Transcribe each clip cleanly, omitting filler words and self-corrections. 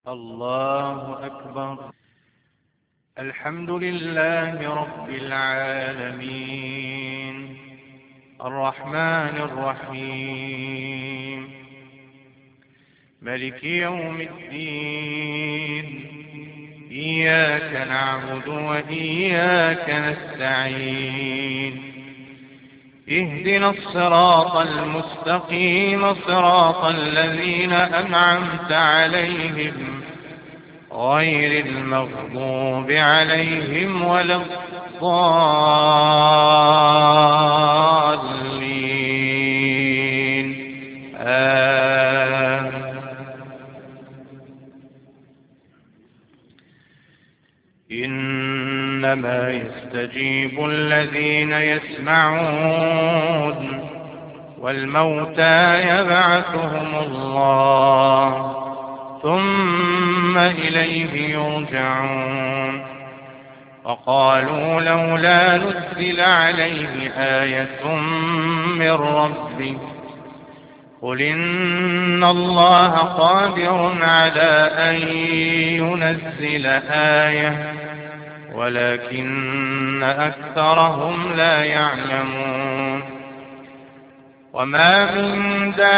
الله أكبر. الحمد لله رب العالمين الرحمن الرحيم ملك يوم الدين إياك نعبد وإياك نستعين اهدنا الصراط المستقيم صراط الذين أنعمت عليهم غير المغضوب عليهم ولا الضالين إنما يستجيب الذين يسمعون والموتى يبعثهم الله ثم إليه يرجعون وقالوا لولا نزل عليه آية من ربه قل إن الله قادر على أن ينزل آية ولكن أكثرهم لا يعلمون وما من دابة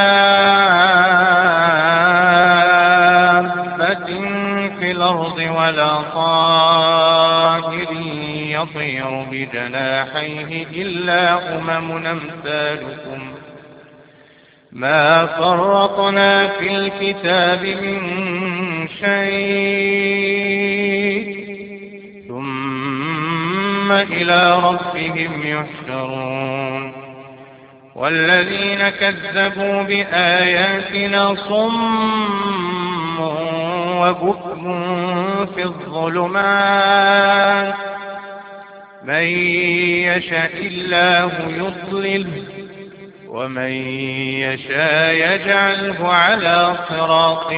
في الأرض ولا طائر يطير بجناحيه إلا أمم أمثالكم ما فرطنا في الكتاب من شيء ثم إلى ربهم يحشرون والذين كذبوا بآياتنا صم وبكم في الظلمات من يشاء الله يضلله ومن يشاء يجعله على صراط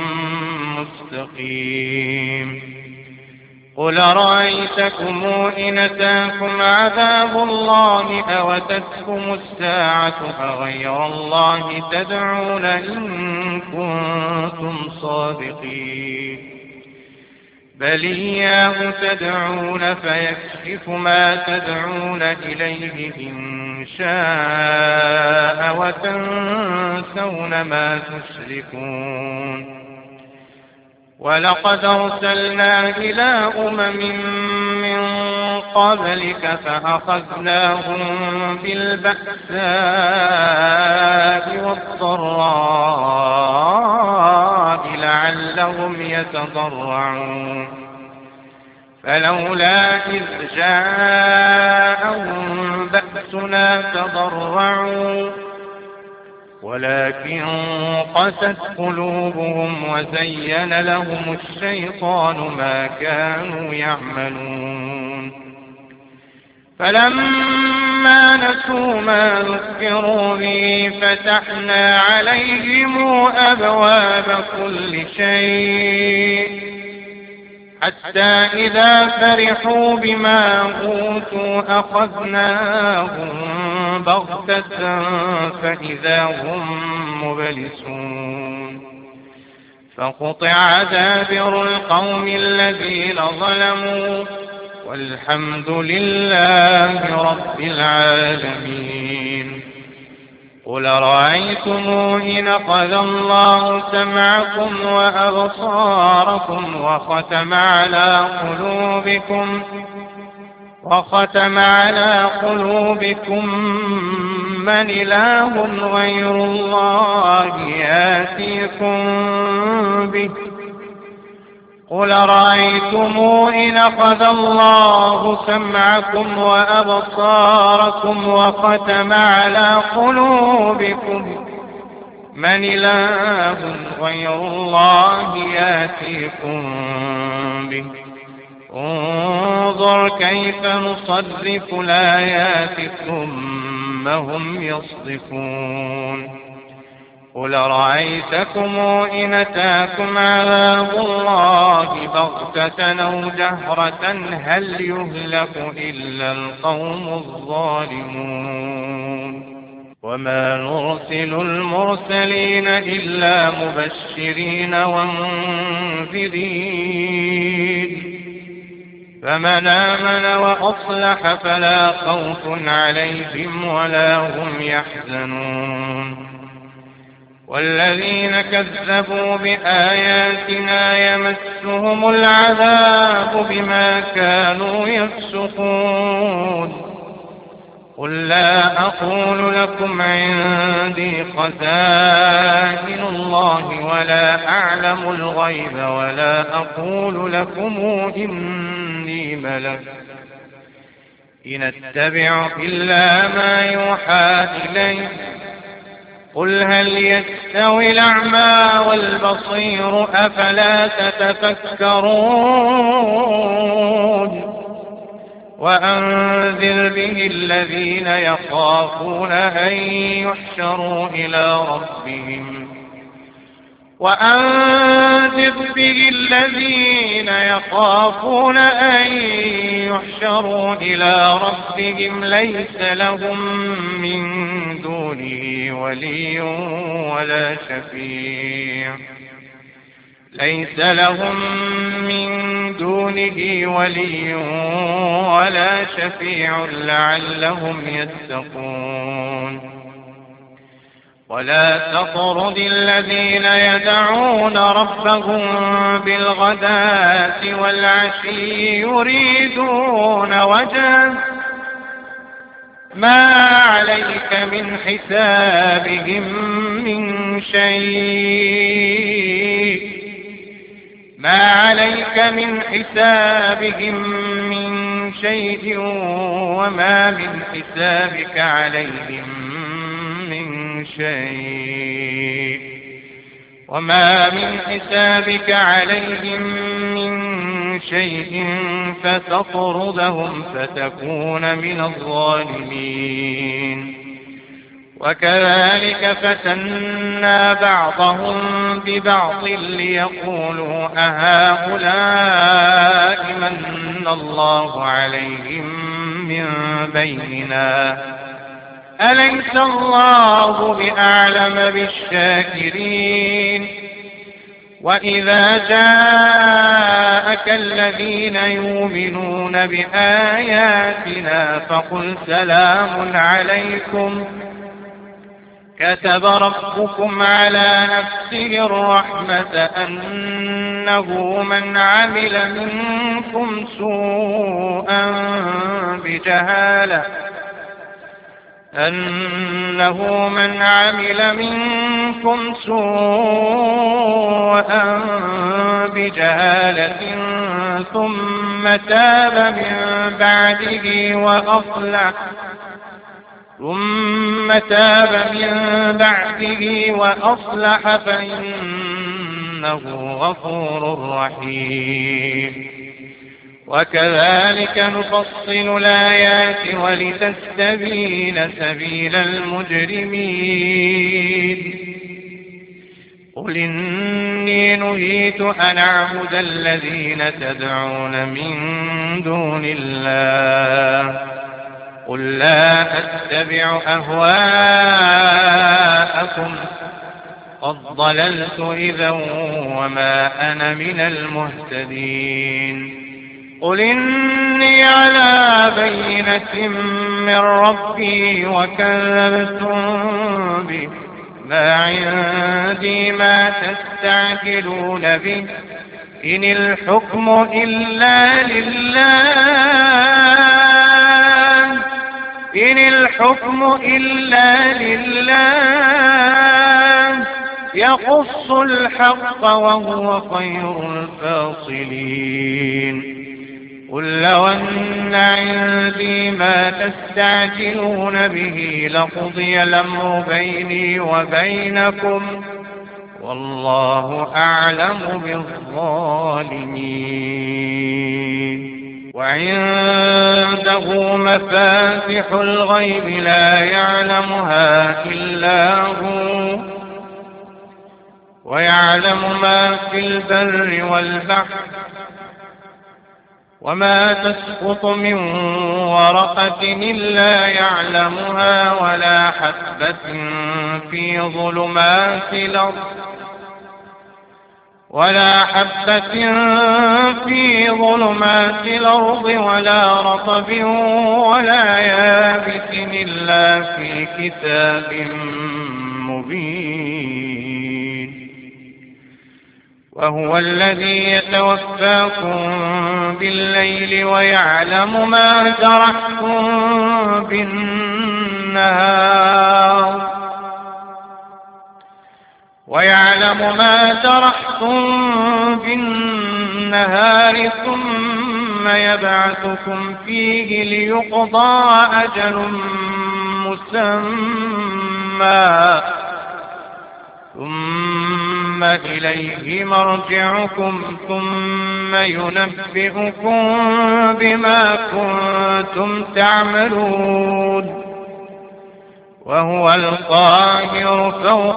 مستقيم قل رأيتكم إن أتاكم عذاب الله أوتتكم الساعة أغير الله تدعون إن كنتم صادقين بل إياه تدعون فيكشف ما تدعون إليه إن شاء وتنسون ما تشركون ولقد أرسلنا إلى من قبلك فأخذناهم بالبأساء والضراء لعلهم يتضرعون فلولا إذ جاءهم بأسنا تضرعوا ولكن قست قلوبهم وزين لهم الشيطان ما كانوا يعملون فلما نسوا ما ذكروا به فتحنا عليهم أبواب كل شيء حتى إذا فرحوا بما أوتوا أخذناهم بغتة فإذا هم مبلسون فقطع دابر القوم الذين ظلموا والحمد لله رب العالمين قل رأيتم إن أخذ الله سمعكم وأبصاركم وختم على قلوبكم من إله غير الله يأتيكم به قل رأيتم إن أخذ الله سمعكم وأبصاركم وختم على قلوبكم من إله غير الله يأتيكم به انظر كيف نصرف الآيات ثم هم يصدفون قل رأيتكم إن أتاكم عذاب الله بغتة أو جهرة هل يهلك إلا القوم الظالمون وما نرسل المرسلين إلا مبشرين ومنذرين فمن آمن وأصلح فلا خوف عليهم ولا هم يحزنون والذين كذبوا بآياتنا يمسهم العذاب بما كانوا يفسقون قل لا أقول لكم عندي خزائن الله ولا أعلم الغيب ولا أقول لكم إني ملك إن أتبع إلا ما يوحى إلي قل هل يستوي الأعمى والبصير أفلا تتفكرون وأنذر به الذين يخافون أن يحشروا إلى ربهم ليس لهم من دونه ولي ولا شفيع لعلهم يتقون ولا تطرد الذين يدعون ربهم بالغداة والعشي يريدون وجهه ما عليك من حسابهم من شيء وما من حسابك عليهم من شيء فتطردهم فتكون من الظالمين وكذلك فتنا بعضهم ببعض ليقولوا أهؤلاء من الله عليهم من بيننا أليس الله بأعلم بالشاكرين وإذا جاءك الذين يؤمنون بآياتنا فقل سلام عليكم كتب ربكم على نفسه الرحمة أنه من عمل منكم سوءا بجهالة ثم تاب من بعده وأصلح فإنه غفور رحيم وكذلك نفصل الآيات ولتستبين سبيل المجرمين قل إني نهيت أن أعبد الذين تدعون من دون الله قل لا أتبع أهواءكم قد ضللت إذا وما أنا من المهتدين قل إني على بينة من ربي وكذبتم به ما عندي ما تستعجلون به إن الحكم إلا لله يقص الحق وهو خير الفاصلين قل لو أن عندي ما تستعجلون به لقضي الأمر بيني وبينكم والله أعلم بالظالمين وعنده مفاتح الغيب لا يعلمها إلا هو ويعلم ما في البر والبحر وما تسقط من ورقة إلا يعلمها ولا حبة في ظلمات الأرض ولا رطب ولا يابس إلا في كتاب مبين. وهو الذي يتوفاكم بالليل ويعلم ما جرحتم بالنهار ثم يبعثكم فيه ليقضى أجل مسمى ثم إليه مرجعكم ثم ينبئكم بما كنتم تعملون. وهو القاهر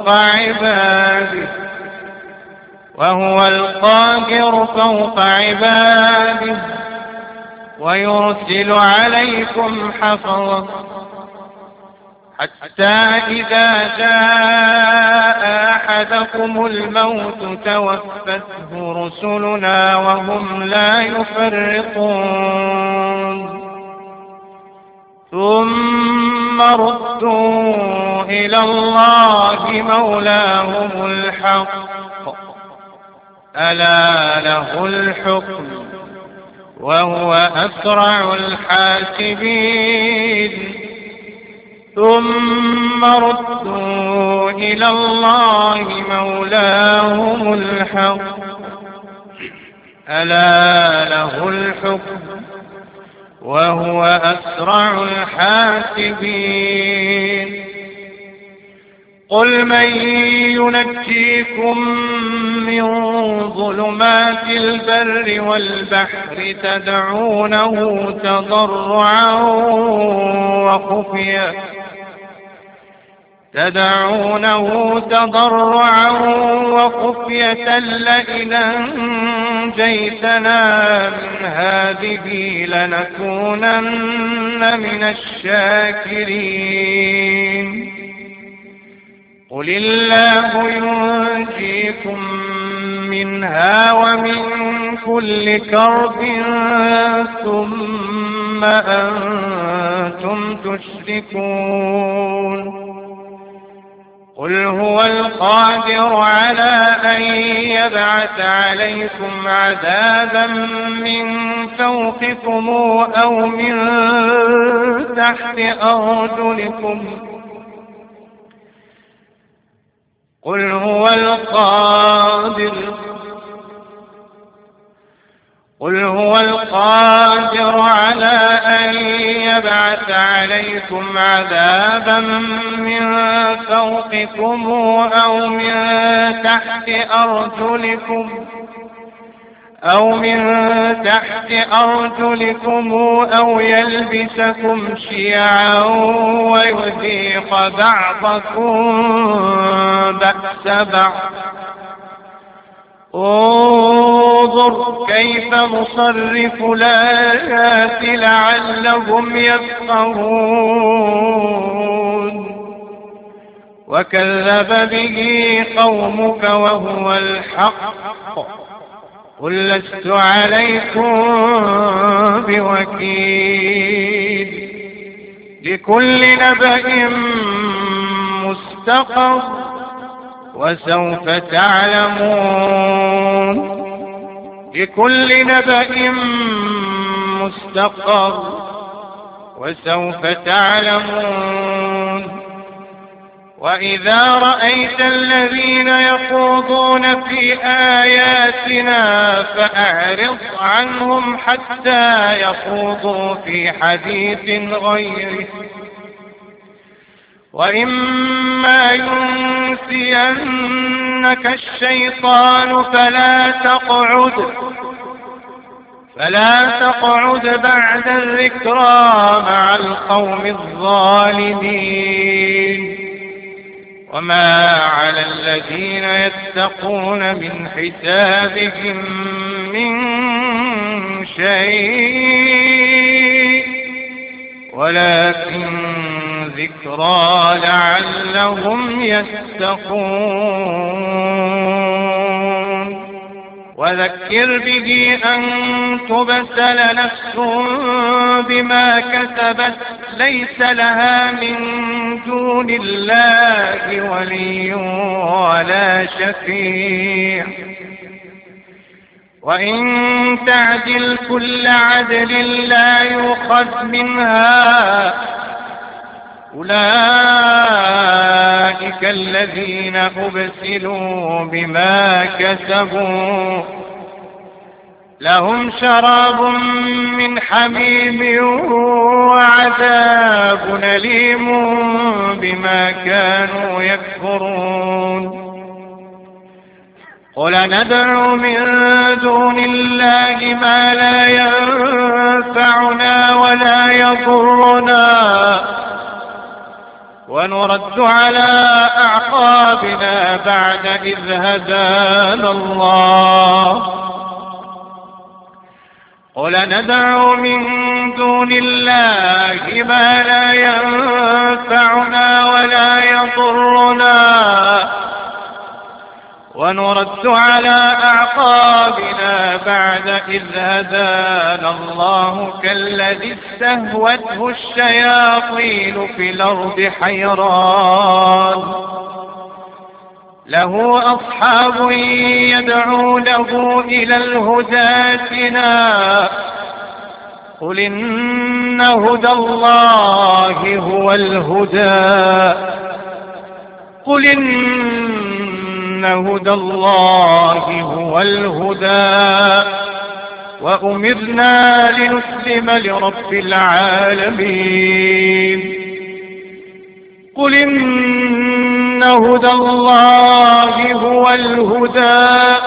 فوق عباده ويرسل عليكم حفظة حتى إذا جاء أحدكم الموت توفته رسلنا وهم لا يفرطون ثم ردوا إلى الله مولاهم الحق ألا له الحكم وهو أسرع الحاسبين. ثم ردوا إلى الله مولاهم الحق ألا له الحكم وهو أسرع الحاسبين. قل من ينجيكم من ظلمات البر والبحر تدعونه تضرعا وخفية لئن أنجيتنا من هذه لنكونن من الشاكرين. قل الله ينجيكم منها ومن كل كرب ثم أنتم تشركون. قل هو القادر على أن يبعث عليكم عذابا من فوقكم أو من تحت أرجلكم قل هو القادر على أن يبعث عليكم عذابا من فوقكم أو من تحت أرجلكم أو يلبسكم شيعا ويذيق بعضكم بأس بعض. انظر كيف نصرف الآيات لعلهم يفقهون. وكذب به قومك وهو الحق قل لست عليكم بوكيل. لكل نبأ مستقر وسوف تعلمون. لكل نبأ مستقر وسوف تعلمون. وإذا رأيت الذين يخوضون في آياتنا فأعرض عنهم حتى يخوضوا في حديث غيره. وإما ينسينك الشيطان فلا تقعد بعد الذكرى مع القوم الظالمين. وما على الذين يتقون من حسابهم من شيء ولكن ذكرى لعلهم يتقون وذكر به أن تبسل نفس بما كسبت ليس لها من دون الله ولي ولا شفيع وإن تعدل كل عدل لا يؤخذ منها أولئك الذين أبسلوا بما كسبوا لهم شراب من حميم وعذاب أليم بما كانوا يكفرون قل ندعو من دون الله ما لا ينفعنا ولا يضرنا ونرد على أعقابنا بعد إذ هدانا الله قل ندعو من دون الله ما لا ينفعنا ولا يضرنا ونرد على أعقابنا بعد إذ هدانا الله كالذي استهوته الشياطين في الأرض حيران له أصحاب يدعونه إلى الهدى ائتنا قل إن هدى الله هو الهدى قل إن هدى الله هو الهدى وأمرنا لنسلم لرب العالمين قل إن هدى الله هو الهدى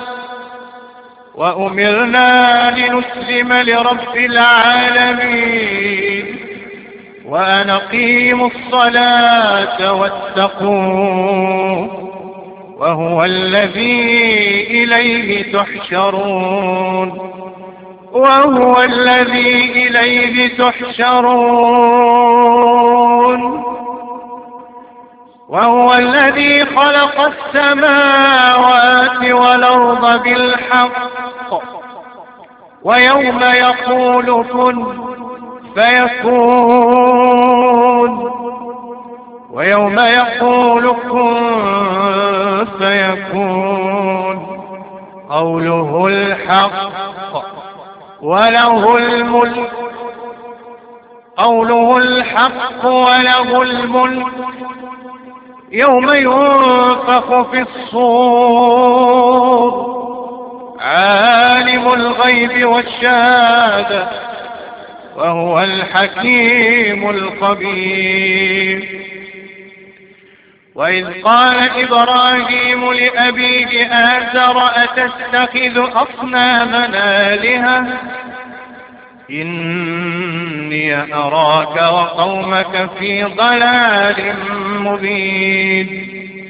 وأمرنا لنسلم لرب العالمين وأن أقيموا الصلاة واتقوه وهو الذي إليه تحشرون وهو الذي إليه تحشرون وهو الذي خلق السماوات والأرض بالحق ويوم يقول كن فيكون ويوم يقول كن فيكون قوله الحق وله الملك قوله الحق وله الملك يوم ينفخ في الصور عالم الغيب والشهادة وهو الحكيم الخبير وإذ قال إبراهيم لأبيه آزر أتتخذ أصنامنا آلهة إني أراك وقومك في ضلال مبين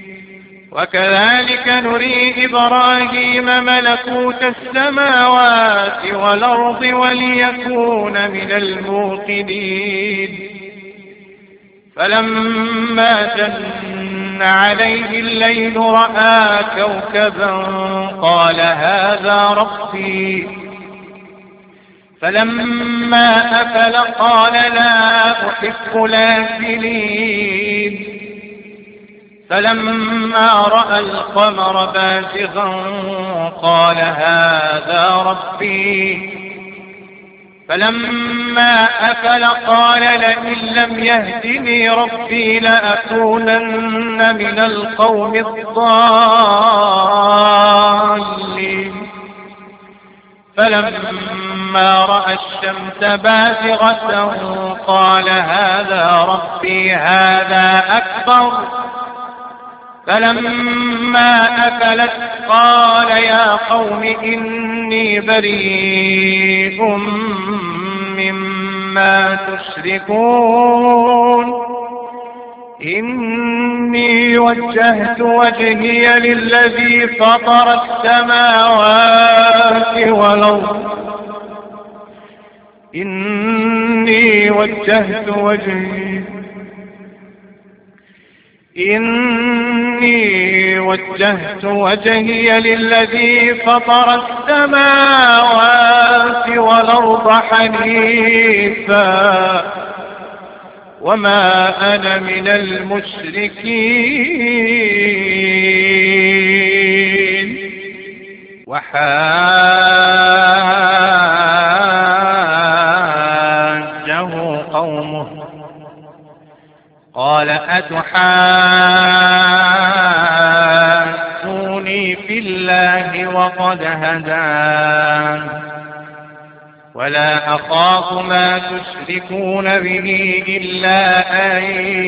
وكذلك نري إبراهيم ملكوت السماوات والأرض وليكون من الموقنين فلما جن عليه الليل رأى كوكبا قال هذا ربي فلما أفل قال لا أحب الآفلين فلما رأى القمر بازغا قال هذا ربي فلما أفل قال لئن لم يهدني ربي لأكونن من القوم الضالين فلما رأى الشمس بازغة قال هذا ربي هذا أكبر فلما أفلت قال يا قوم إني بريء مما تشركون إني وجهت وجهي للذي فطر السماوات والأرض إني وجهت وجهي للذي فطر السماوات والأرض حنيفا وما أنا من المشركين. وحاجه قومه قال أتحاجوني في الله وقد هدان ولا أخاف ما تشركون به إلا أن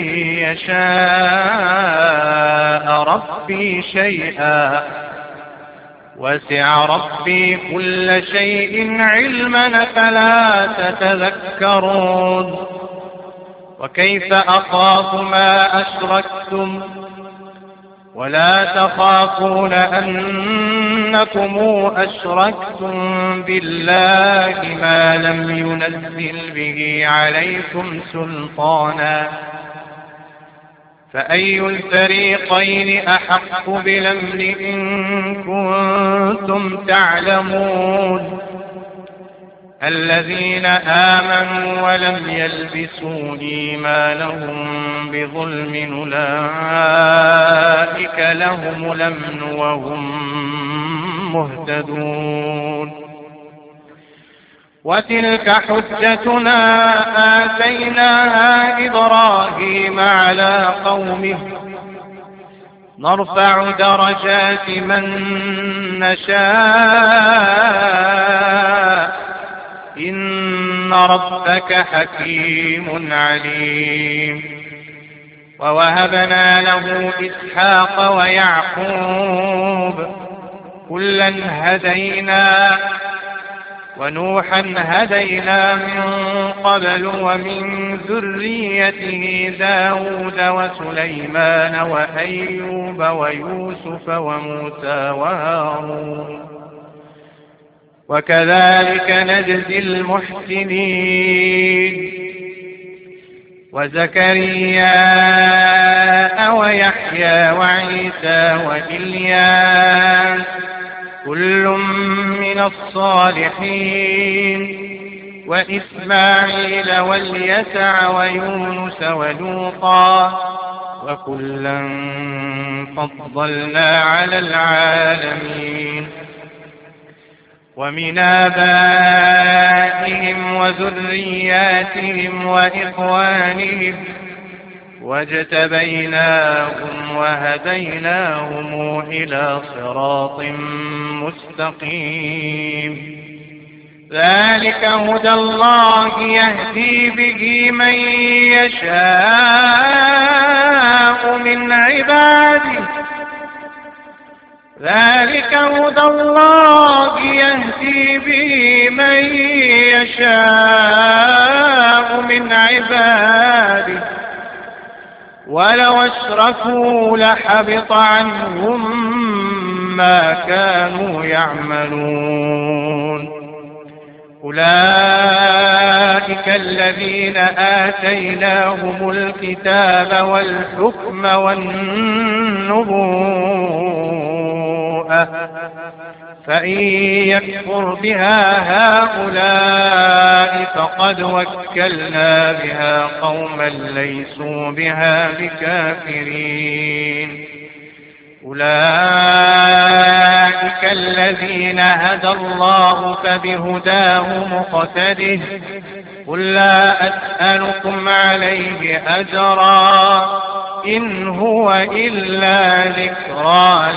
يشاء ربي شيئا وسع ربي كل شيء علما فلا تتذكرون. وكيف أخاف ما أشركتم ولا تخافون أنكم أشركتم بالله ما لم ينزل به عليكم سلطانا فأي الفريقين أحق بالأمن إن كنتم تعلمون. الذين آمنوا ولم يلبسوا إيمانهم بظلم أولئك لهم الأمن وهم مهتدون. وتلك حجتنا آتيناها إبراهيم على قومه نرفع درجات من نشاء إن ربك حكيم عليم. ووهبنا له إسحاق ويعقوب كلا هدينا ونوحا هدينا من قبل ومن ذريته داود وسليمان وأيوب ويوسف وموسى وهارون وكذلك نجزي المحسنين. وزكريا ويحيى وعيسى وإلياس كل من الصالحين وإسماعيل واليسع ويونس ولوطا وكلا فضلنا على العالمين. ومن آبائهم وذرياتهم وإخوانهم واجتبيناهم وهديناهم إلى صراط مستقيم. ذلك هدى الله يهدي به من يشاء من عباده ذلك هدى الله يهدي به من يشاء من عباده ولو أشركوا لحبط عنهم ما كانوا يعملون. أولئك الذين آتيناهم الكتاب والحكم والنبوءة فإن يكفر بها هؤلاء فقد وكلنا بها قوما ليسوا بها بكافرين. أولئك الذين هدى الله فبهداه مقتده قل لا أسألكم عليه أجرا إن هو إلا ذكرى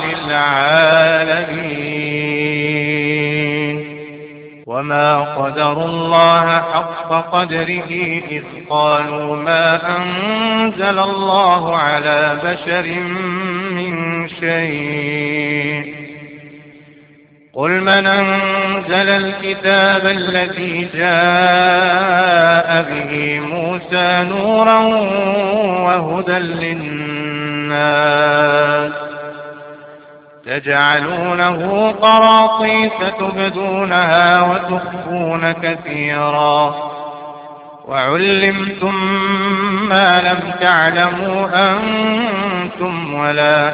للعالمين. وما قدروا الله حق قدره إذ قالوا ما أنزل الله على بشر من شيء قل من أنزل الكتاب الذي جاء به موسى نورا وهدى للناس تجعلونه قراطيس تبدونها وتخفون كثيرا وعلمتم ما لم تعلموا أنتم ولا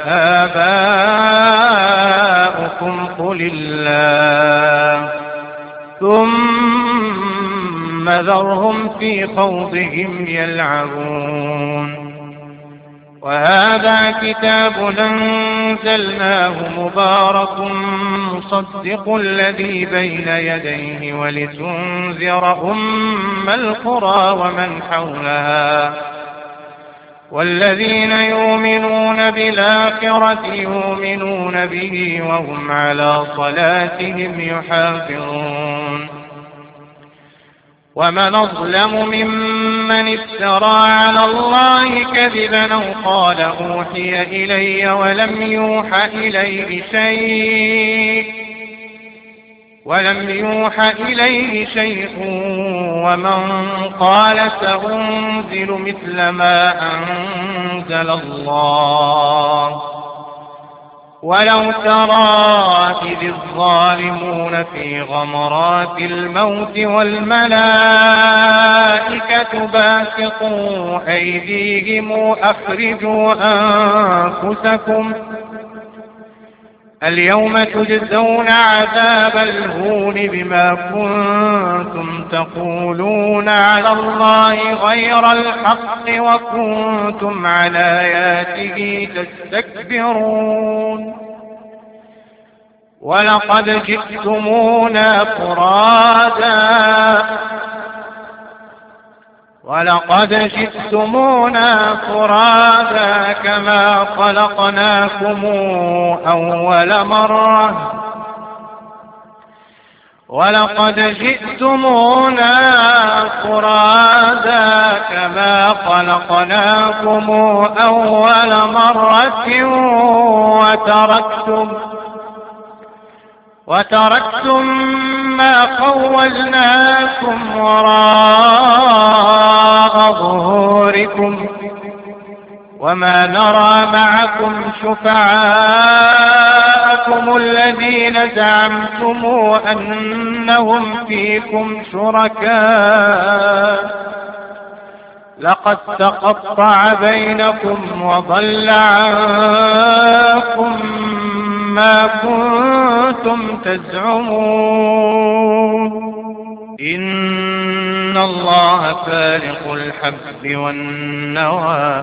آباؤكم قل الله ثم ذرهم في خوضهم يلعبون وهذا كتاب أنزلناه مبارك مصدق الذي بين يديه ولتنذر أم القرى ومن حولها والذين يؤمنون بالآخرة يؤمنون به وهم على صلاتهم يحافظون ومن أظلم ممن افترى على الله كذبا أو قال أوحي إلي ولم يوحى إليه شيء ومن قال سأنزل مثل ما أنزل الله ولو ترى إذ الظالمون في غمرات الموت والملائكة باسطوا أيديهم أخرجوا أنفسكم اليوم تجزون عذاب الهون بما كنتم تقولون على الله غير الحق وكنتم عن آياته تستكبرون ولقد جئتمونا فرادا كما خلقناكم أول مرة وتركتم ما خولناكم وراء ظهوركم وما نرى معكم شفعاءكم الذين زعمتم أنهم فيكم شركاء لقد تقطع بينكم وضل عنكم ما كنتم تزعمون إن الله فالق الحب والنوى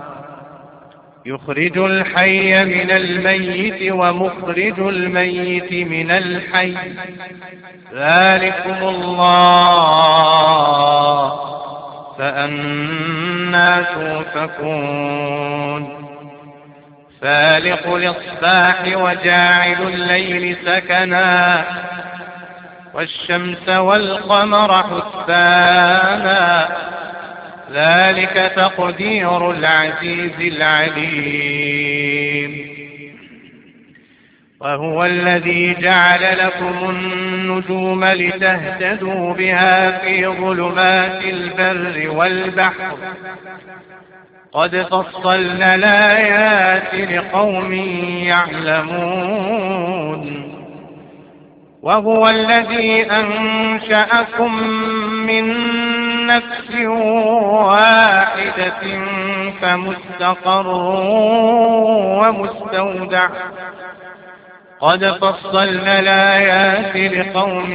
يخرج الحي من الميت ومخرج الميت من الحي ذلكم الله فأنى توفكون فالق الإصباح وجاعل الليل سكنا والشمس والقمر حسبانا ذلك تقدير العزيز العليم وهو الذي جعل لكم النجوم لتهتدوا بها في ظلمات البر والبحر قد فصلنا الآيات لقوم يعلمون وهو الذي أنشأكم من نفس واحدة فمستقر ومستودع قد فصلنا الآيات لقوم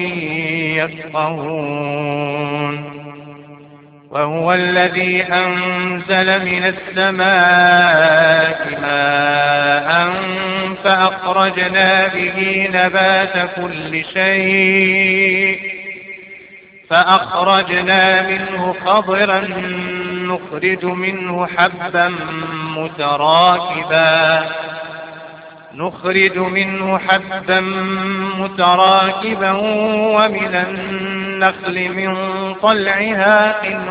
يفقهون وهو الذي أنزل من السماء ماء فأخرجنا به نبات كل شيء فأخرجنا منه خضرا نخرج منه حبا متراكبا ومن النخل من طلعها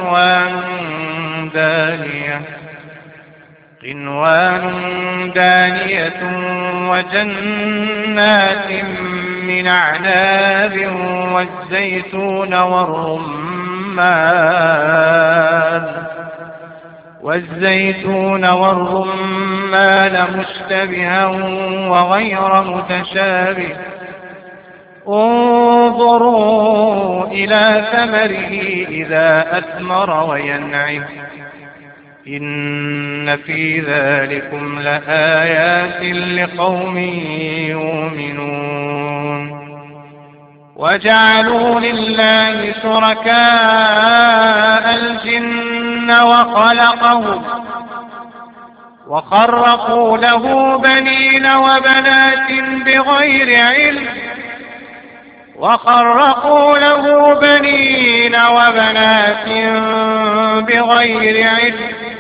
قنوان دانية وجنات من أعناب والزيتون والزيتون والرمان مشتبها وغير متشابه انظروا إلى ثمره إذا أثمر وينعم إن في ذلكم لآيات لقوم يؤمنون وجعلوا لله شركاء الجن وخرقوا له بنين وبنات بغير علم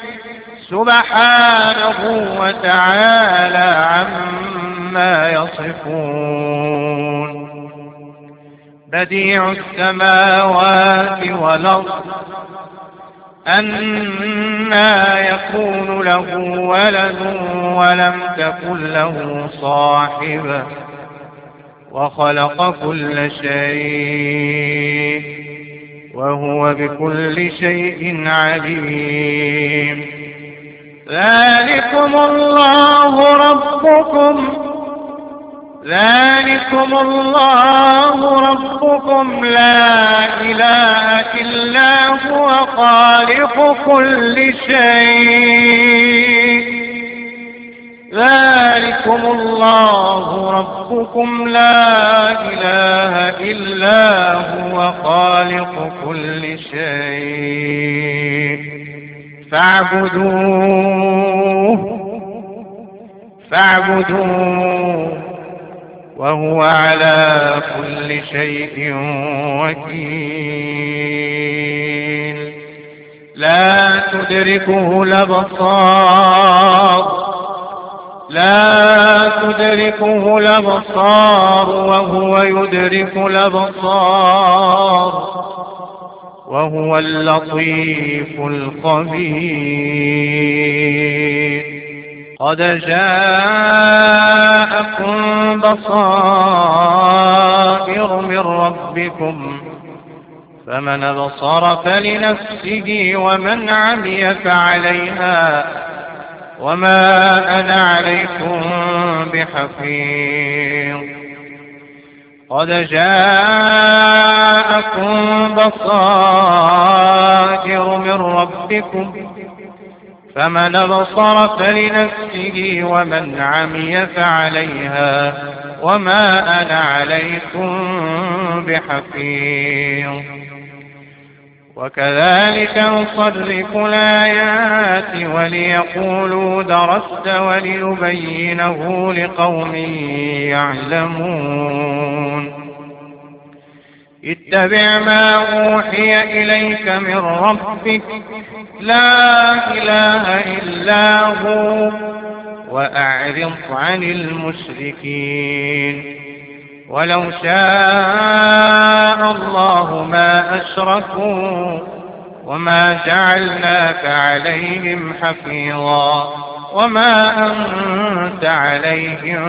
سبحانه وتعالى عما يصفون بديع السماوات والأرض أنى يكون له ولد ولم تكن له صاحبة وخلق كل شيء وهو بكل شيء عليم ذلكم الله ربكم لا إله إلا هو خالق كل شيء ذلكم الله ربكم لا إله إلا هو خالق كل شيء فاعبدوه وهو على كل شيء وكيل لا تدركه الأبصار وهو يدرك الأبصار وهو اللطيف الخبير قد جاءكم بصائر من ربكم فمن أبصر فلنفسه ومن عمي فعليها وما أنا عليكم بحفيظ قد جاءكم بصائر من ربكم فمن أبصر فلنفسه ومن عمي فعليها وما أنا عليكم بحفيظ وكذلك نصرف الآيات وليقولوا درست ولنبينه لقوم يعلمون اتبع ما أوحي إليك من ربك لا إله إلا هو وأعرض عن المشركين ولو شاء الله ما أشركوا وما جعلناك عليهم حفيظا وما أنت عليهم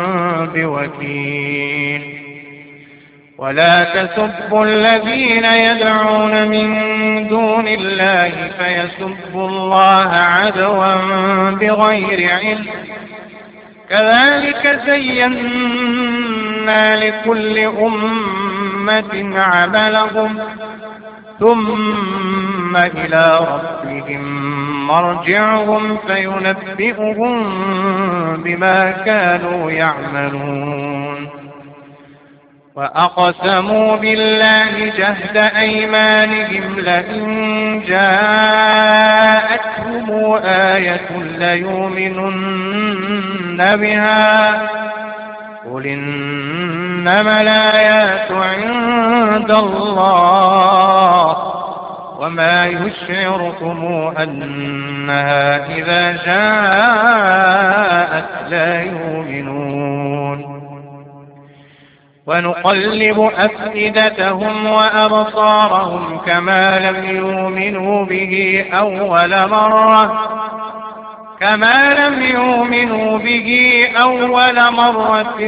بوكيل ولا تسبوا الذين يدعون من دون الله فيسبوا الله عدوا بغير علم كذلك زينا لكل أمة عملهم ثم إلى ربهم مرجعهم فينبئهم بما كانوا يعملون وأقسموا بالله جهد أيمانهم لئن جاءتهم آية ليؤمنن بها قل إنما الآيات عند الله وما يشعركم أنها إذا جاءت لا يؤمنون ونقلب أفئدتهم وأبصارهم كما لم يؤمنوا به أول مرة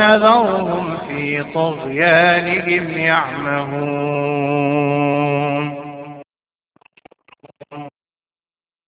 ونذرهم في طغيانهم يعمهون